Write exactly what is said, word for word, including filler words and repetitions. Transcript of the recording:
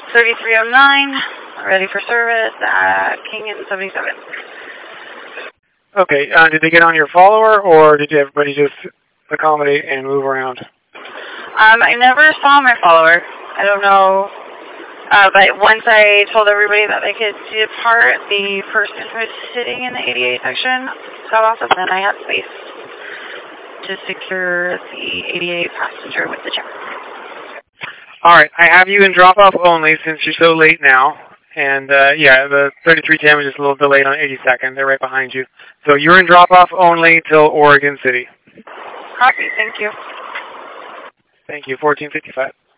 thirty-three oh nine, ready for service at King and seventy-seven. Okay, uh, did they get on your follower, or did everybody just accommodate and move around? Um, I never saw my follower. I don't know. Uh, but once I told everybody that they could depart, the person who was sitting in the eighty-eight section got off, and then I had space to secure the eighty-eight passenger with the check. All right, I have you in drop-off only since you're so late now. And, uh, yeah, the thirty-three ten was just a little delayed on eighty-second. They're right behind you. So you're in drop-off only till Oregon City. Copy. Thank you. Thank you. fourteen fifty-five.